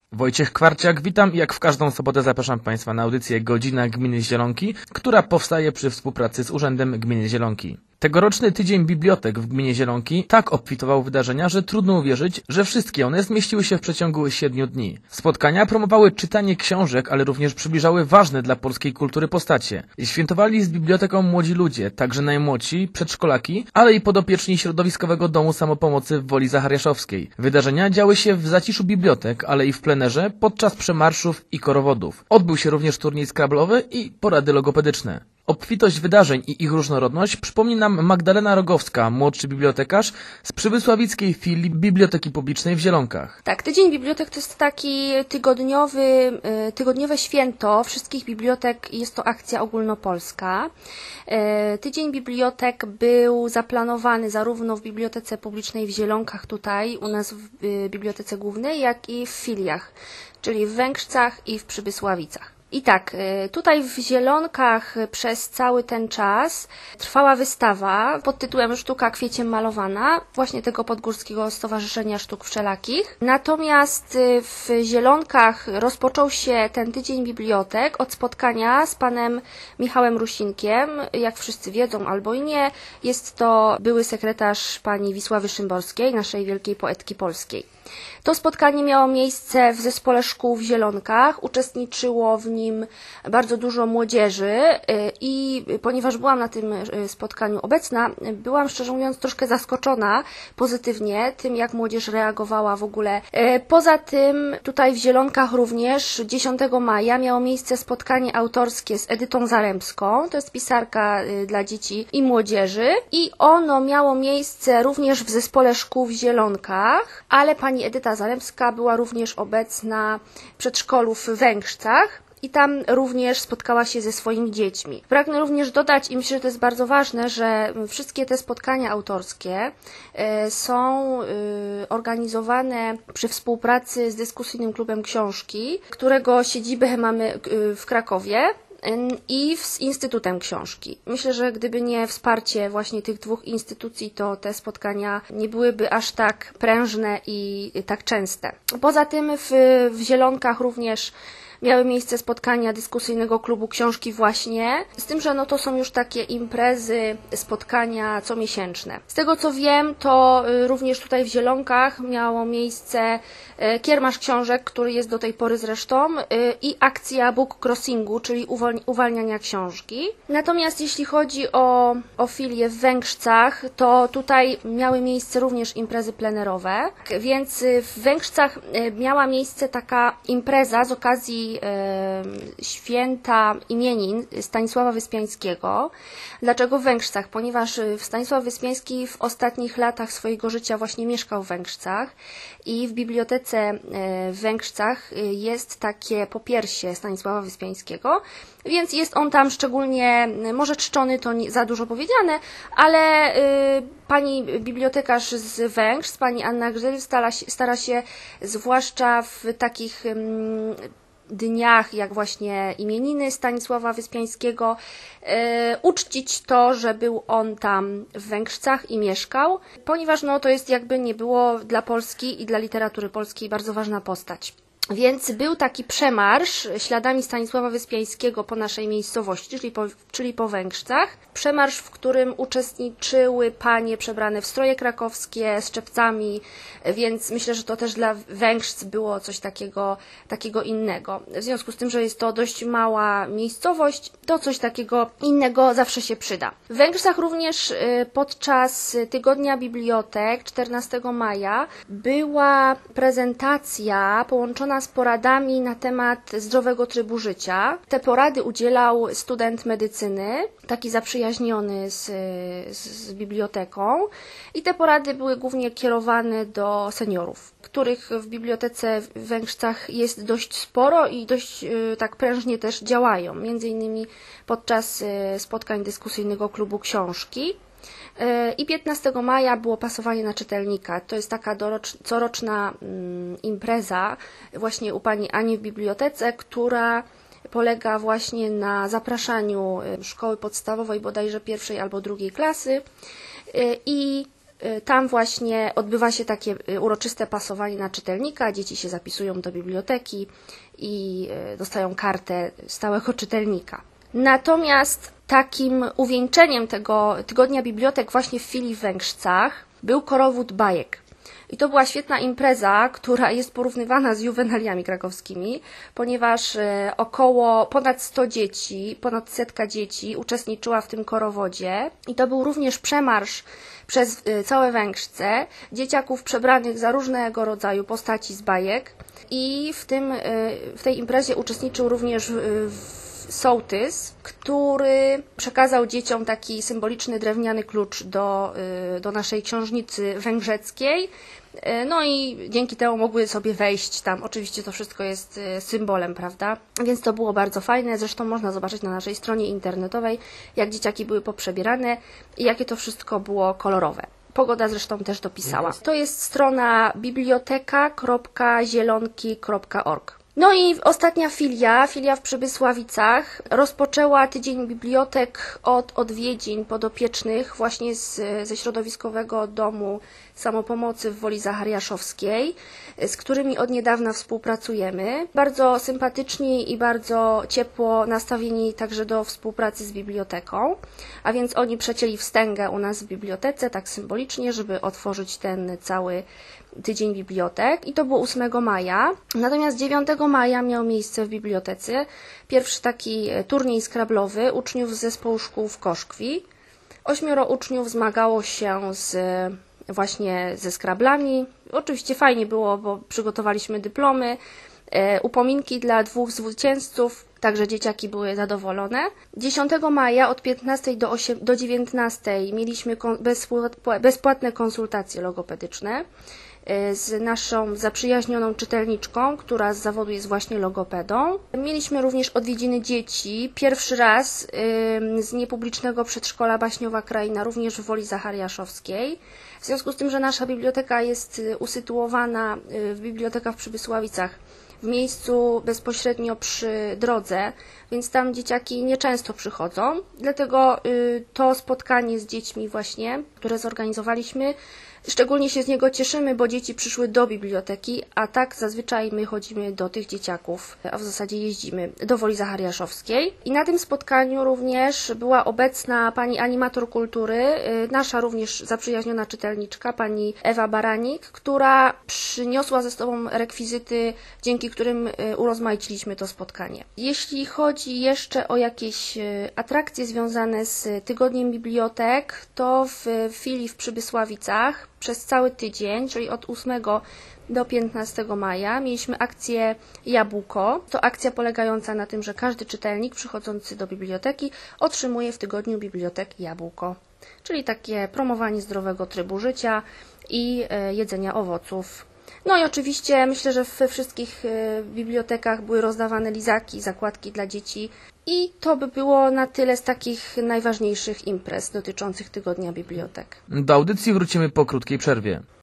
Wojciech Kwarciak, witam i jak w każdą sobotę zapraszam Państwa na audycję Godzina Gminy Zielonki, która powstaje przy współpracy z Urzędem Gminy Zielonki. Tegoroczny Tydzień Bibliotek w Gminie Zielonki tak obfitował wydarzenia, że trudno uwierzyć, że wszystkie one zmieściły się w przeciągu 7 dni. Spotkania promowały czytanie książek, ale również przybliżały ważne dla polskiej kultury postacie. Świętowali z biblioteką młodzi ludzie, także najmłodsi, przedszkolaki, ale i podopieczni Środowiskowego Domu Samopomocy w Woli Zachariaszowskiej. Wydarzenia działy się w zaciszu bibliotek, ale i w plenerze, podczas przemarszów i korowodów. Odbył się również turniej skrablowy i porady logopedyczne. Obfitość wydarzeń i ich różnorodność przypomni nam Magdalena Rogowska, młodszy bibliotekarz z przybysławickiej filii Biblioteki Publicznej w Zielonkach. Tak, Tydzień Bibliotek to jest taki tygodniowe święto wszystkich bibliotek i jest to akcja ogólnopolska. Tydzień Bibliotek był zaplanowany zarówno w Bibliotece Publicznej w Zielonkach tutaj, u nas w Bibliotece Głównej, jak i w filiach, czyli w Węgrzcach i w Przybysławicach. I tak, tutaj w Zielonkach przez cały ten czas trwała wystawa pod tytułem Sztuka kwieciem malowana, właśnie tego Podgórskiego Stowarzyszenia Sztuk Wszelakich. Natomiast w Zielonkach rozpoczął się ten Tydzień Bibliotek od spotkania z panem Michałem Rusinkiem. Jak wszyscy wiedzą albo i nie, jest to były sekretarz pani Wisławy Szymborskiej, naszej wielkiej poetki polskiej. To spotkanie miało miejsce w Zespole Szkół w Zielonkach, uczestniczyło w nim bardzo dużo młodzieży i ponieważ byłam na tym spotkaniu obecna, byłam szczerze mówiąc troszkę zaskoczona pozytywnie tym, jak młodzież reagowała w ogóle. Poza tym tutaj w Zielonkach również 10 maja miało miejsce spotkanie autorskie z Edytą Zaremską, to jest pisarka dla dzieci i młodzieży i ono miało miejsce również w Zespole Szkół w Zielonkach, ale pani Edyta Zaremska była również obecna w przedszkolu w Węgrzcach i tam również spotkała się ze swoimi dziećmi. Pragnę również dodać, i myślę, że to jest bardzo ważne, że wszystkie te spotkania autorskie są organizowane przy współpracy z Dyskusyjnym Klubem Książki, którego siedzibę mamy w Krakowie, i z Instytutem Książki. Myślę, że gdyby nie wsparcie właśnie tych dwóch instytucji, to te spotkania nie byłyby aż tak prężne i tak częste. Poza tym w Zielonkach również miały miejsce spotkania Dyskusyjnego Klubu Książki właśnie, z tym, że to są już takie imprezy, spotkania comiesięczne. Z tego co wiem, to również tutaj w Zielonkach miało miejsce kiermasz książek, który jest do tej pory zresztą, i akcja book crossingu, czyli uwalniania książki. Natomiast jeśli chodzi o filię w Węgrzcach, to tutaj miały miejsce również imprezy plenerowe, więc w Węgrzcach miała miejsce taka impreza z okazji święta imienin Stanisława Wyspiańskiego. Dlaczego w Węgrzcach? Ponieważ Stanisław Wyspiański w ostatnich latach swojego życia właśnie mieszkał w Węgrzcach i w bibliotece w Węgrzcach jest takie popiersie Stanisława Wyspiańskiego, więc jest on tam szczególnie, może czczony to nie za dużo powiedziane, ale pani bibliotekarz z Węgrz, pani Anna Grzyl stara się zwłaszcza w takich dniach, jak właśnie imieniny Stanisława Wyspiańskiego, uczcić to, że był on tam w Węgrzcach i mieszkał, ponieważ to jest jakby nie było dla Polski i dla literatury polskiej bardzo ważna postać. Więc był taki przemarsz śladami Stanisława Wyspiańskiego po naszej miejscowości, czyli po Węgrzcach. Przemarsz, w którym uczestniczyły panie przebrane w stroje krakowskie z czepcami, więc myślę, że to też dla Węgrzc było coś takiego innego. W związku z tym, że jest to dość mała miejscowość, to coś takiego innego zawsze się przyda. W Węgrzcach również podczas Tygodnia Bibliotek 14 maja była prezentacja połączona z poradami na temat zdrowego trybu życia. Te porady udzielał student medycyny, taki zaprzyjaźniony z biblioteką i te porady były głównie kierowane do seniorów, których w bibliotece w Węgrzcach jest dość sporo i dość tak prężnie też działają, między innymi podczas spotkań Dyskusyjnego Klubu Książki. I 15 maja było pasowanie na czytelnika. To jest taka coroczna impreza właśnie u pani Ani w bibliotece, która polega właśnie na zapraszaniu szkoły podstawowej, bodajże pierwszej albo drugiej klasy i Tam właśnie odbywa się takie uroczyste pasowanie na czytelnika, dzieci się zapisują do biblioteki i dostają kartę stałego czytelnika. Natomiast takim uwieńczeniem tego Tygodnia Bibliotek właśnie w filii w Węgrzcach był korowód bajek. I to była świetna impreza, która jest porównywana z juwenaliami krakowskimi, ponieważ ponad 100 dzieci, ponad 100 dzieci uczestniczyła w tym korowodzie. I to był również przemarsz przez całe Węgrzce, dzieciaków przebranych za różnego rodzaju postaci z bajek. I w tej imprezie uczestniczył również sołtys, który przekazał dzieciom taki symboliczny drewniany klucz do naszej książnicy węgrzeckiej. No i dzięki temu mogły sobie wejść tam. Oczywiście to wszystko jest symbolem, prawda? Więc to było bardzo fajne. Zresztą można zobaczyć na naszej stronie internetowej, jak dzieciaki były poprzebierane i jakie to wszystko było kolorowe. Pogoda zresztą też dopisała. To jest strona biblioteka.zielonki.org. No i ostatnia filia w Przybysławicach rozpoczęła Tydzień Bibliotek od odwiedzin podopiecznych właśnie ze Środowiskowego Domu Samopomocy w Woli Zachariaszowskiej, z którymi od niedawna współpracujemy. Bardzo sympatyczni i bardzo ciepło nastawieni także do współpracy z biblioteką, a więc oni przecięli wstęgę u nas w bibliotece, tak symbolicznie, żeby otworzyć ten cały Tydzień Bibliotek i to było 8 maja. Natomiast 9 maja miał miejsce w bibliotece pierwszy taki turniej skrablowy uczniów z zespołu szkół w Koszkwi. 8 uczniów zmagało się właśnie ze skrablami. Oczywiście fajnie było, bo przygotowaliśmy dyplomy, upominki dla 2 zwycięzców, także dzieciaki były zadowolone. 10 maja od 15 do 19 mieliśmy bezpłatne konsultacje logopedyczne z naszą zaprzyjaźnioną czytelniczką, która z zawodu jest właśnie logopedą. Mieliśmy również odwiedziny dzieci, pierwszy raz z niepublicznego przedszkola Baśniowa Kraina, również w Woli Zachariaszowskiej. W związku z tym, że nasza biblioteka jest usytuowana w biblioteka w Przybysławicach, w miejscu bezpośrednio przy drodze, więc tam dzieciaki nieczęsto przychodzą. Dlatego to spotkanie z dziećmi właśnie, które zorganizowaliśmy, szczególnie się z niego cieszymy, bo dzieci przyszły do biblioteki, a tak zazwyczaj my chodzimy do tych dzieciaków, a w zasadzie jeździmy do Woli Zachariaszowskiej. I na tym spotkaniu również była obecna pani animator kultury, nasza również zaprzyjaźniona czytelniczka, pani Ewa Baranik, która przyniosła ze sobą rekwizyty, dzięki którym urozmaiciliśmy to spotkanie. Jeśli chodzi jeszcze o jakieś atrakcje związane z Tygodniem Bibliotek, to w filii w Przybysławicach przez cały tydzień, czyli od 8 do 15 maja, mieliśmy akcję Jabłko. To akcja polegająca na tym, że każdy czytelnik przychodzący do biblioteki otrzymuje w Tygodniu Bibliotek jabłko, czyli takie promowanie zdrowego trybu życia i jedzenia owoców. No i oczywiście myślę, że we wszystkich bibliotekach były rozdawane lizaki, zakładki dla dzieci. I to by było na tyle z takich najważniejszych imprez dotyczących Tygodnia Bibliotek. Do audycji wrócimy po krótkiej przerwie.